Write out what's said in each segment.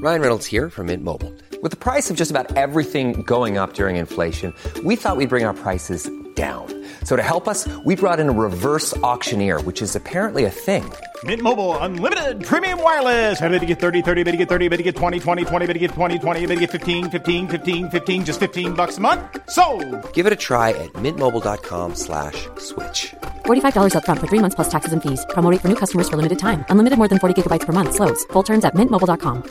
Ryan Reynolds here from Mint Mobile. With the price of just about everything going up during inflation, we thought we'd bring our prices down. So to help us, we brought in a reverse auctioneer, which is apparently a thing. Mint Mobile Unlimited Premium Wireless. How to get 30, 30, how to get 30, how to get 20, 20, 20, how to get 20, 20, how to get 15, 15, 15, 15, just $15 a month? Sold! Give it a try at mintmobile.com/switch. $45 up front for 3 months plus taxes and fees. Promo rate for new customers for limited time. Unlimited more than 40 gigabytes per month. Slows full terms at mintmobile.com.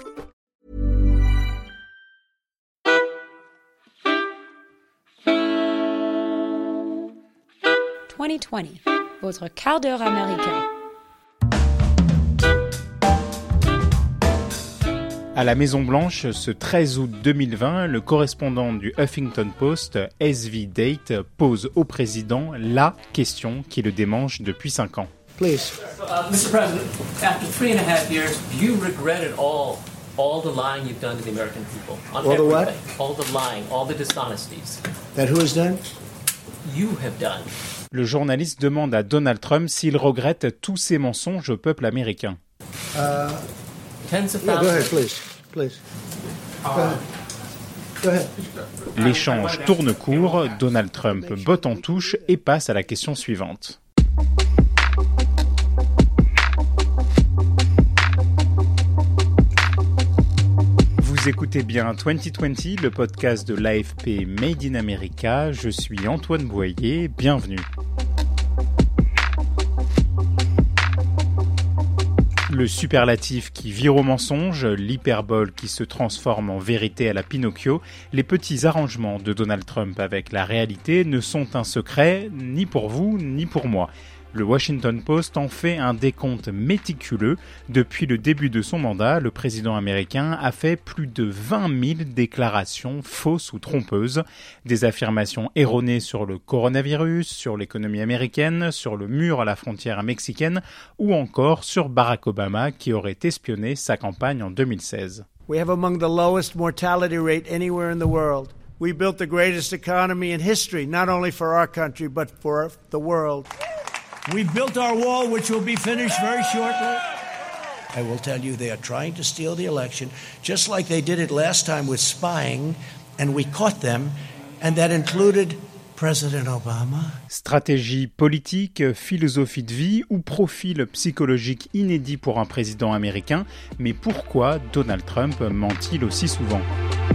Votre quart d'heure américain. À la Maison-Blanche, ce 13 août 2020, le correspondant du Huffington Post, S.V. Date, pose au président la question qui le démange depuis 5 ans. Please. Mr. President, after 3.5 years, do you regret at all the lying you've done to the American people? All the what? All the lying, all the dishonesties. That who has done? You have done. Le journaliste demande à Donald Trump s'il regrette tous ces mensonges au peuple américain. Tens of Yeah, go ahead, thousands. please. Go ahead. L'échange tourne court, Donald Trump botte en touche et passe à la question suivante. Vous écoutez bien 2020, le podcast de l'AFP Made in America. Je suis Antoine Boyer, bienvenue. Le superlatif qui vire au mensonge, l'hyperbole qui se transforme en vérité à la Pinocchio, les petits arrangements de Donald Trump avec la réalité ne sont un secret ni pour vous ni pour moi. Le Washington Post en fait un décompte méticuleux. Depuis le début de son mandat, le président américain a fait plus de 20 000 déclarations fausses ou trompeuses. Des affirmations erronées sur le coronavirus, sur l'économie américaine, sur le mur à la frontière mexicaine ou encore sur Barack Obama qui aurait espionné sa campagne en 2016. We have among the lowest mortality rate anywhere in the world. We built the greatest economy in history, not only for our country, but for the world. We built our wall, which will be finished very shortly. I will tell you, they are trying to steal the election, just like they did it last time with spying, and we caught them, and that included President Obama. Stratégie politique, philosophie de vie ou profil psychologique inédit pour un président américain, mais pourquoi Donald Trump ment-il aussi souvent ?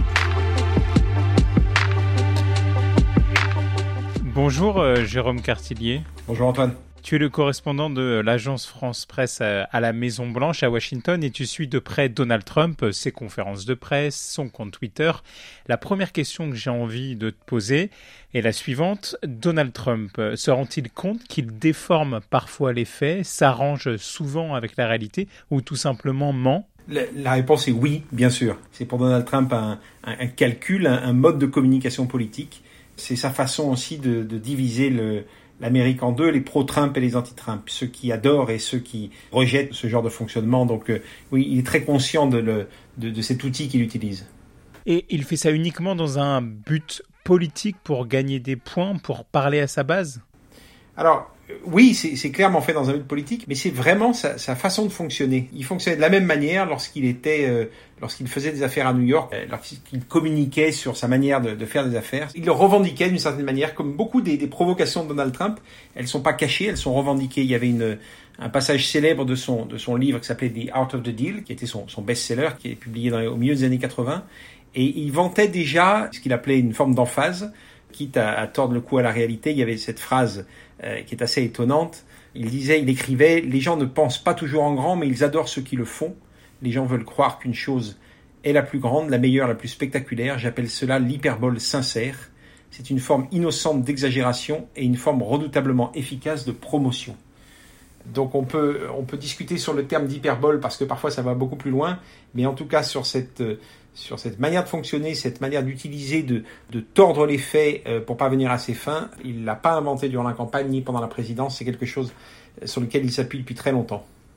Bonjour Jérôme Cartillier. Bonjour Antoine. Tu es le correspondant de l'agence France-Presse à la Maison-Blanche à Washington et tu suis de près Donald Trump, ses conférences de presse, son compte Twitter. La première question que j'ai envie de te poser est la suivante. Donald Trump se rend-il compte qu'il déforme parfois les faits, s'arrange souvent avec la réalité ou tout simplement ment ? La réponse est oui, bien sûr. C'est pour Donald Trump un calcul, un mode de communication politique. C'est sa façon aussi de diviser l'Amérique en deux, les pro-Trump et les anti-Trump, ceux qui adorent et ceux qui rejettent ce genre de fonctionnement. Donc oui, il est très conscient de cet outil qu'il utilise. Et il fait ça uniquement dans un but politique pour gagner des points, pour parler à sa base ? Alors, oui, c'est clairement fait dans un but politique, mais c'est vraiment sa façon de fonctionner. Il fonctionnait de la même manière lorsqu'il faisait des affaires à New York, lorsqu'il communiquait sur sa manière de faire des affaires. Il le revendiquait d'une certaine manière, comme beaucoup des provocations de Donald Trump. Elles sont pas cachées, elles sont revendiquées. Il y avait un passage célèbre de son livre qui s'appelait The Art of the Deal, qui était son best-seller, qui est publié au milieu des années 80. Et il vantait déjà ce qu'il appelait une forme d'emphase, quitte à tordre le cou à la réalité. Il y avait cette phrase qui est assez étonnante. Il écrivait « Les gens ne pensent pas toujours en grand, mais ils adorent ceux qui le font. Les gens veulent croire qu'une chose est la plus grande, la meilleure, la plus spectaculaire. J'appelle cela l'hyperbole sincère. C'est une forme innocente d'exagération et une forme redoutablement efficace de promotion. » Donc on peut discuter sur le terme d'hyperbole parce que parfois ça va beaucoup plus loin, mais en tout cas sur cette manière de fonctionner, cette manière d'utiliser, de tordre les faits pour parvenir à ses fins, il l'a pas inventé durant la campagne ni pendant la présidence, c'est quelque chose sur lequel il s'appuie depuis très longtemps.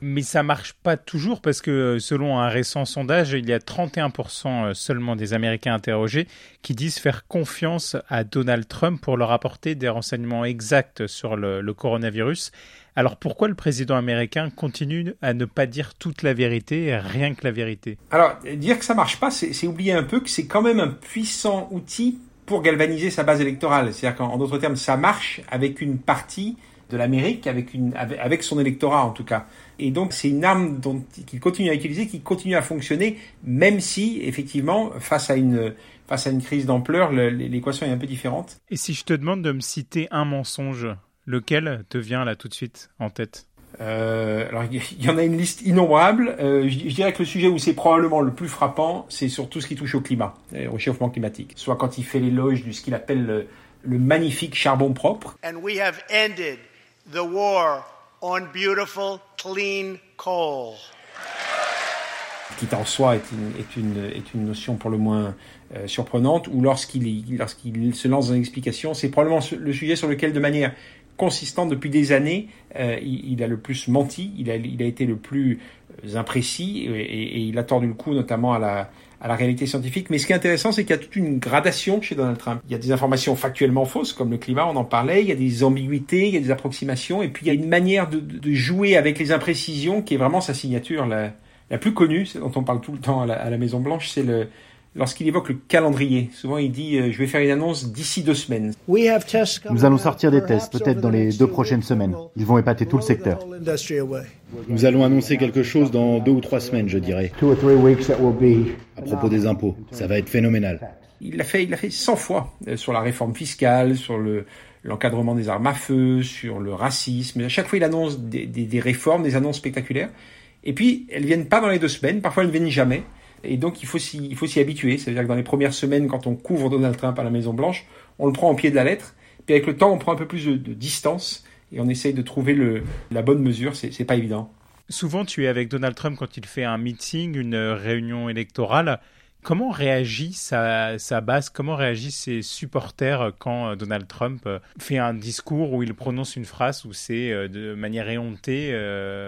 Mais ça marche pas toujours parce que selon un récent sondage, il y a 31% seulement des Américains interrogés qui disent faire confiance à Donald Trump pour leur apporter des renseignements exacts sur le coronavirus. Alors pourquoi le président américain continue à ne pas dire toute la vérité, rien que la vérité ? Alors, dire que ça marche pas, c'est oublier un peu que c'est quand même un puissant outil pour galvaniser sa base électorale. C'est-à-dire qu'en d'autres termes, ça marche avec une partie de l'Amérique, avec son électorat en tout cas. Et donc c'est une arme qu'il continue à utiliser, qui continue à fonctionner, même si effectivement face à une crise d'ampleur, l'équation est un peu différente. Et si je te demande de me citer un mensonge, lequel te vient là tout de suite en tête ? Alors il y en a une liste innombrable. Je dirais que le sujet où c'est probablement le plus frappant, c'est sur tout ce qui touche au climat, au réchauffement climatique. Soit quand il fait l'éloge de ce qu'il appelle le magnifique charbon propre. And we have ended the war on beautiful, clean coal. Qui en soi est une notion pour le moins surprenante, ou lorsqu'il se lance dans une explication, c'est probablement le sujet sur lequel de manière consistante depuis des années, il a le plus menti, il a été le plus imprécis et il a tordu le cou notamment à la réalité scientifique. Mais ce qui est intéressant, c'est qu'il y a toute une gradation chez Donald Trump. Il y a des informations factuellement fausses, comme le climat, on en parlait, il y a des ambiguïtés, il y a des approximations, et puis il y a une manière de jouer avec les imprécisions qui est vraiment sa signature, la plus connue, c'est dont on parle tout le temps à la Maison-Blanche, c'est lorsqu'il évoque le calendrier. Souvent, il dit « je vais faire une annonce d'ici 2 semaines ». Nous allons sortir des tests, peut-être dans les 2 prochaines semaines. Ils vont épater tout le secteur. Nous allons annoncer quelque chose dans 2 ou 3 semaines, je dirais. À propos des impôts, ça va être phénoménal. Il l'a fait 100 fois sur la réforme fiscale, sur l'encadrement des armes à feu, sur le racisme. À chaque fois, il annonce des réformes, des annonces spectaculaires. Et puis, elles viennent pas dans les 2 semaines. Parfois, elles ne viennent jamais. Et donc, il faut s'y habituer. C'est-à-dire que dans les premières semaines, quand on couvre Donald Trump à la Maison-Blanche, on le prend au pied de la lettre. Puis avec le temps, on prend un peu plus de distance et on essaye de trouver la bonne mesure. C'est pas évident. Souvent, tu es avec Donald Trump quand il fait un meeting, une réunion électorale. Comment réagit sa base, comment réagissent ses supporters quand Donald Trump fait un discours où il prononce une phrase où c'est de manière éhontée faux ?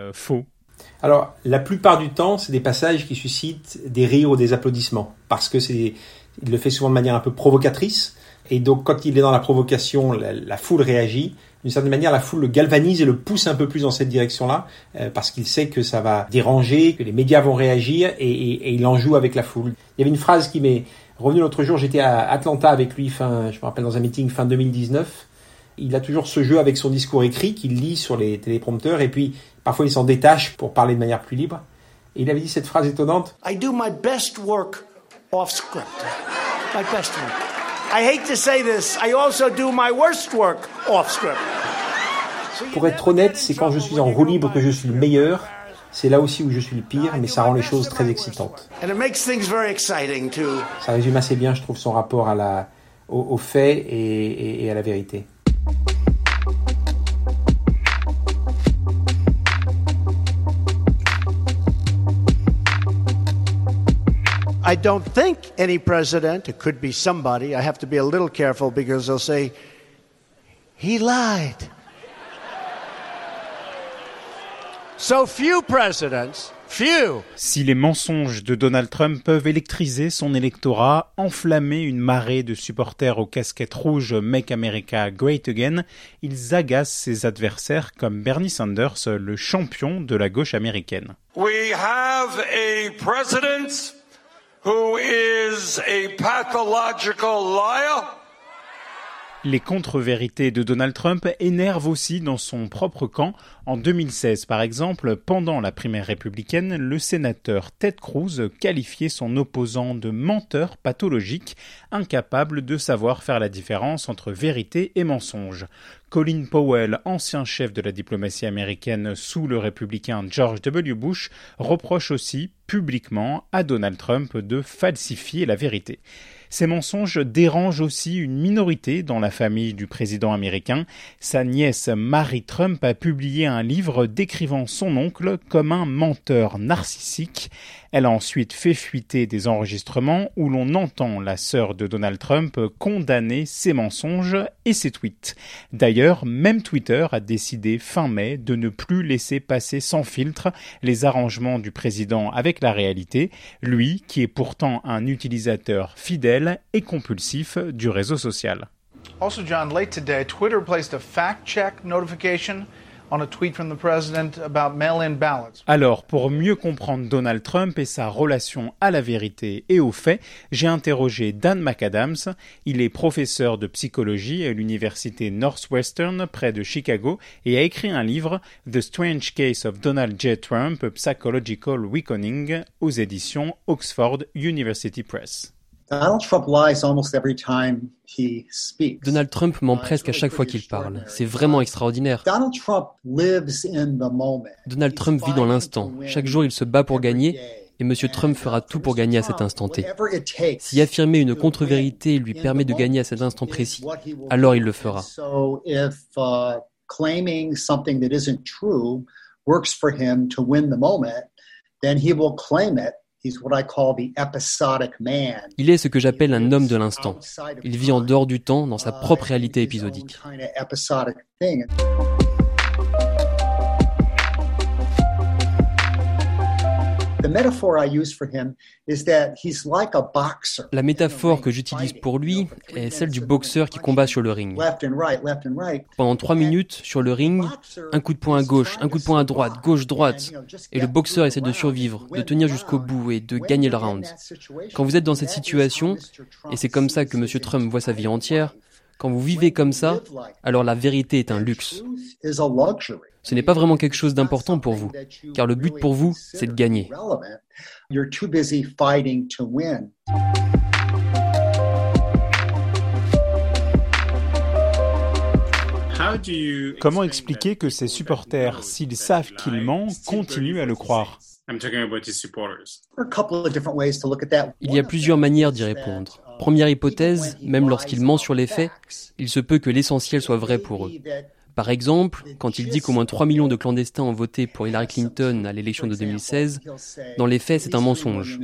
Alors, la plupart du temps, c'est des passages qui suscitent des rires ou des applaudissements, parce que il le fait souvent de manière un peu provocatrice, et donc quand il est dans la provocation, la foule réagit. D'une certaine manière, la foule le galvanise et le pousse un peu plus dans cette direction-là, parce qu'il sait que ça va déranger, que les médias vont réagir, et il en joue avec la foule. Il y avait une phrase qui m'est revenue l'autre jour, j'étais à Atlanta avec lui, je me rappelle dans un meeting fin 2019, il a toujours ce jeu avec son discours écrit qu'il lit sur les téléprompteurs, et puis parfois il s'en détache pour parler de manière plus libre. Et il avait dit cette phrase étonnante. I do my best work off script. My best work. I hate to say this, I also do my worst work off script. Pour être honnête, c'est quand je suis en roue libre que je suis le meilleur. C'est là aussi où je suis le pire, mais ça rend les choses très excitantes. And it makes things very exciting too. Ça résume assez bien, je trouve, son rapport aux faits et à la vérité. I don't think any president, it could be somebody, I have to be a little careful because they'll say, he lied. So few presidents, few. Si les mensonges de Donald Trump peuvent électriser son électorat, enflammer une marée de supporters aux casquettes rouges Make America Great Again, ils agacent ses adversaires comme Bernie Sanders, le champion de la gauche américaine. We have a president who is a pathological liar. Les contre-vérités de Donald Trump énervent aussi dans son propre camp. En 2016, par exemple, pendant la primaire républicaine, le sénateur Ted Cruz qualifiait son opposant de menteur pathologique, incapable de savoir faire la différence entre vérité et mensonge. Colin Powell, ancien chef de la diplomatie américaine sous le républicain George W. Bush, reproche aussi publiquement à Donald Trump de falsifier la vérité. Ces mensonges dérangent aussi une minorité dans la famille du président américain. Sa nièce Mary Trump a publié un livre décrivant son oncle comme un menteur narcissique. Elle a ensuite fait fuiter des enregistrements où l'on entend la sœur de Donald Trump condamner ses mensonges et ses tweets. D'ailleurs, même Twitter a décidé fin mai de ne plus laisser passer sans filtre les arrangements du président avec la réalité, lui qui est pourtant un utilisateur fidèle et compulsif du réseau social. Also, John, late today, Twitter placed a fact-check notification on a tweet from the president about mail-in ballots. Alors, pour mieux comprendre Donald Trump et sa relation à la vérité et aux faits, j'ai interrogé Dan McAdams. Il est professeur de psychologie à l'université Northwestern près de Chicago et a écrit un livre, The Strange Case of Donald J. Trump, Psychological Weakening, aux éditions Oxford University Press. Donald Trump ment presque à chaque fois qu'il parle. C'est vraiment extraordinaire. Donald Trump vit dans l'instant. Chaque jour, il se bat pour gagner et M. Trump fera tout pour gagner à cet instant T. Si affirmer une contre-vérité lui permet de gagner à cet instant précis, alors il le fera. Il est ce que j'appelle un homme de l'instant. Il vit en dehors du temps, dans sa propre réalité épisodique. La métaphore que j'utilise pour lui est celle du boxeur qui combat sur le ring. Pendant 3 minutes, sur le ring, un coup de poing à gauche, un coup de poing à droite, gauche-droite. Et le boxeur essaie de survivre, de tenir jusqu'au bout et de gagner le round. Quand vous êtes dans cette situation, et c'est comme ça que M. Trump voit sa vie entière, quand vous vivez comme ça, alors la vérité est un luxe. Ce n'est pas vraiment quelque chose d'important pour vous, car le but pour vous, c'est de gagner. Comment expliquer que ses supporters, s'ils savent qu'il ment, continuent à le croire ? Il y a plusieurs manières d'y répondre. Première hypothèse, même lorsqu'il ment sur les faits, il se peut que l'essentiel soit vrai pour eux. Par exemple, quand il dit qu'au moins 3 millions de clandestins ont voté pour Hillary Clinton à l'élection de 2016, dans les faits, c'est un mensonge.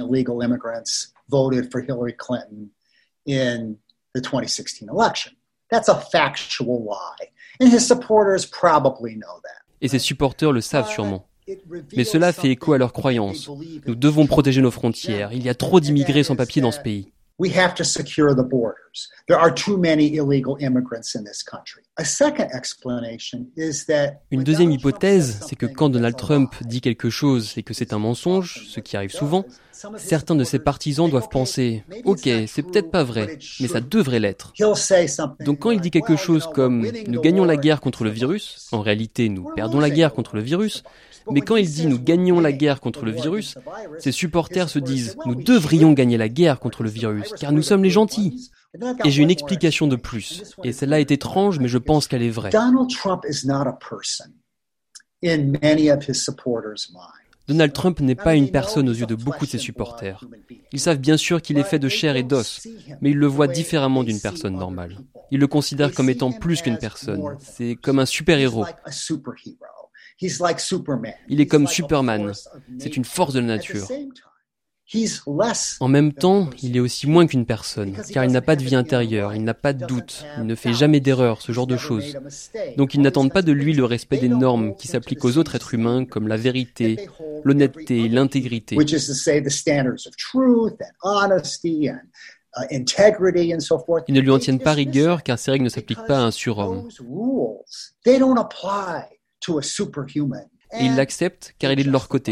Et ses supporters le savent sûrement. Mais cela fait écho à leurs croyances. Nous devons protéger nos frontières. Il y a trop d'immigrés sans papier dans ce pays. We have to secure the borders. There are too many illegal immigrants in this country. A second explanation is that Une deuxième hypothèse, c'est que quand Donald Trump dit quelque chose et que c'est un mensonge, ce qui arrive souvent, certains de ses partisans doivent penser « Ok, c'est peut-être pas vrai, mais ça devrait l'être ». Donc quand il dit quelque chose comme « Nous gagnons la guerre contre le virus », en réalité nous perdons la guerre contre le virus, mais quand il dit « Nous gagnons la guerre contre le virus », ses supporters se disent « Nous devrions gagner la guerre contre le virus, car nous sommes les gentils ». Et j'ai une explication de plus, et celle-là est étrange, mais je pense qu'elle est vraie. Donald Trump n'est pas une personne aux yeux de beaucoup de ses supporters. Ils savent bien sûr qu'il est fait de chair et d'os, mais ils le voient différemment d'une personne normale. Ils le considèrent comme étant plus qu'une personne. C'est comme un super-héros. Il est comme Superman. C'est une force de la nature. En même temps, il est aussi moins qu'une personne, car il n'a pas de vie intérieure, il n'a pas de doute, il ne fait jamais d'erreur, ce genre de choses. Donc ils n'attendent pas de lui le respect des normes qui s'appliquent aux autres êtres humains, comme la vérité, l'honnêteté, l'intégrité. Ils ne lui en tiennent pas rigueur, car ces règles ne s'appliquent pas à un surhomme. Et ils l'acceptent, car il est de leur côté.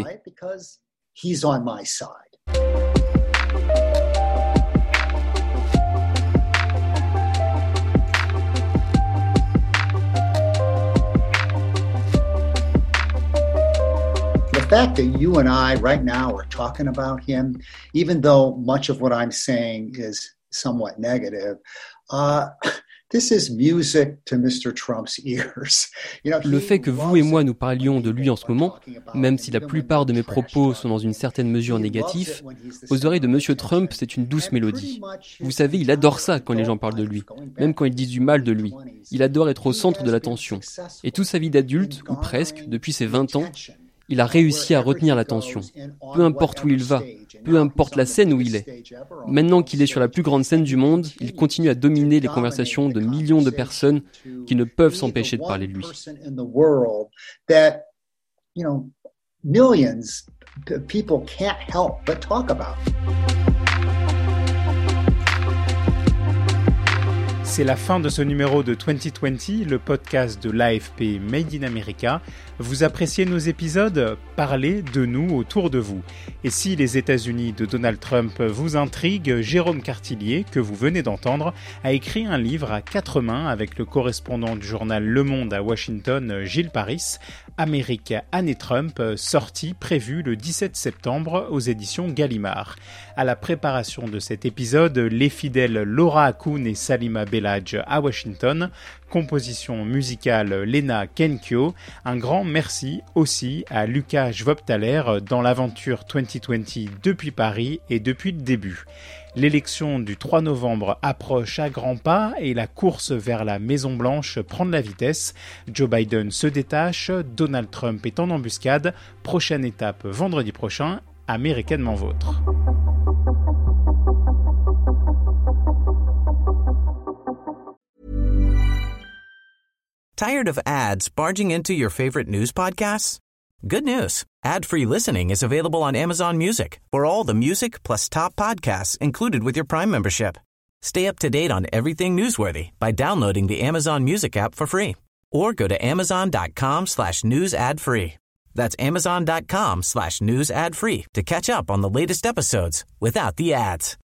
The fact that you and I right now are talking about him, even though much of what I'm saying is somewhat negative, this is music to Mr. Trump's ears. Le fait que vous et moi nous parlions de lui en ce moment, même si la plupart de mes propos sont dans une certaine mesure négatifs, aux oreilles de M. Trump, c'est une douce mélodie. Vous savez, il adore ça quand les gens parlent de lui, même quand ils disent du mal de lui. Il adore être au centre de l'attention. Et toute sa vie d'adulte, ou presque, depuis ses 20 ans, Il a réussi à retenir l'attention. Peu importe où il va, peu importe la scène où il est. Maintenant qu'il est sur la plus grande scène du monde, il continue à dominer les conversations de millions de personnes qui ne peuvent s'empêcher de parler de lui. Millions of people can't help but talk about. C'est la fin de ce numéro de 2020, le podcast de l'AFP Made in America. Vous appréciez nos épisodes ? Parlez de nous autour de vous. Et si les États-Unis de Donald Trump vous intriguent, Jérôme Cartillier, que vous venez d'entendre, a écrit un livre à 4 mains avec le correspondant du journal Le Monde à Washington, Gilles Paris, Amérique, année Trump, sorti prévu le 17 septembre aux éditions Gallimard. À la préparation de cet épisode, les fidèles Laura Hakoun et Salima Belhadj à Washington, composition musicale Lena Kenkyo. Un grand merci aussi à Lucas Schwabthaler dans l'aventure 2020 depuis Paris et depuis le début. L'élection du 3 novembre approche à grands pas et la course vers la Maison-Blanche prend de la vitesse. Joe Biden se détache, Donald Trump est en embuscade. Prochaine étape vendredi prochain, Américanement Vôtre. Tired of ads barging into your favorite news podcasts? Good news. Ad-free listening is available on Amazon Music for all the music plus top podcasts included with your Prime membership. Stay up to date on everything newsworthy by downloading the Amazon Music app for free or go to amazon.com/news ad free. That's amazon.com/news ad free to catch up on the latest episodes without the ads.